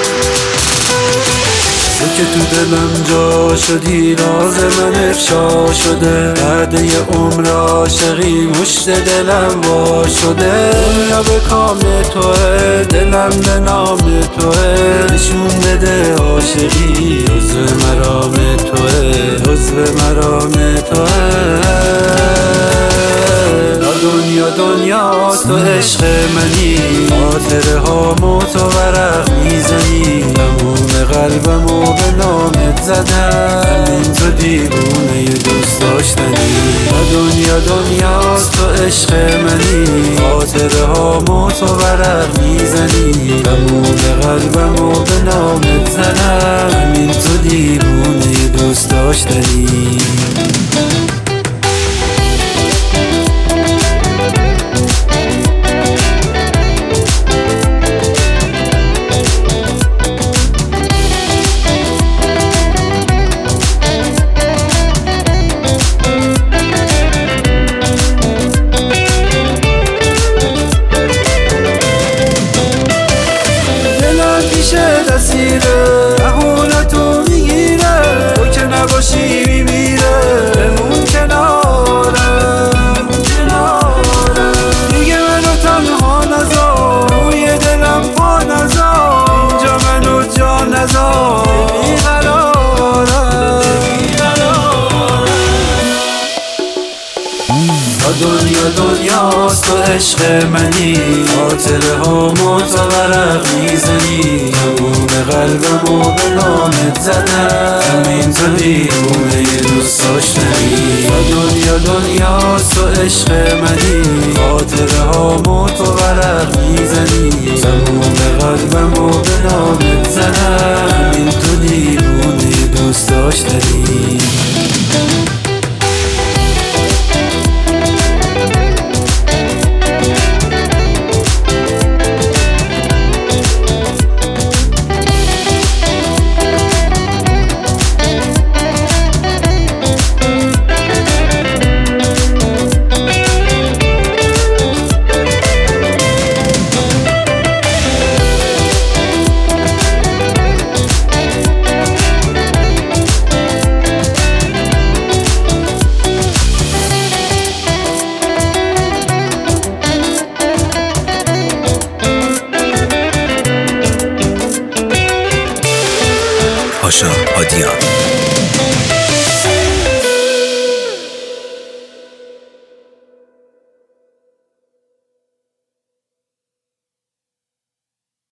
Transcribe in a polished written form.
تو که تو دلم جا شدی، راز من افشا شده. بعد یه عمر عاشقی مشت دلم وا شده. دنیا به کام توه، دلم به نام توه. نشون بده عاشقی عضو مرام توه، عضو مرام توه. دنیا تو عشق منی، خاطره هامو تو ورق میزنی. تموم قلبمو به نامت زدم، همین تو دیوونه دوست داشتنی. دنیا تو عشق منی، خاطره هامو تو ورق میزنی. تموم قلبمو به نامت زدم، همین تو دیوونه دوست داشتنی. مهونتو میگیره، تو که نباشی میمیره. بمون کنارم دیگه منو تنها نذار، روی دلم پا نذار. اینجا منو جا نذار، بیقرارم. دنیاست تو عشق منی، خاطره هامو تو ورق میزنی. تموم قلبمو به نامت زدم، همین تو دیوونه دوست داشتنی. دنیاست تو عشق منی، خاطره هامو تو ورق میزنی. تموم قلبمو به نامت زدم، همین تو دیوونه دوست داشتنی. پاشا هادیان.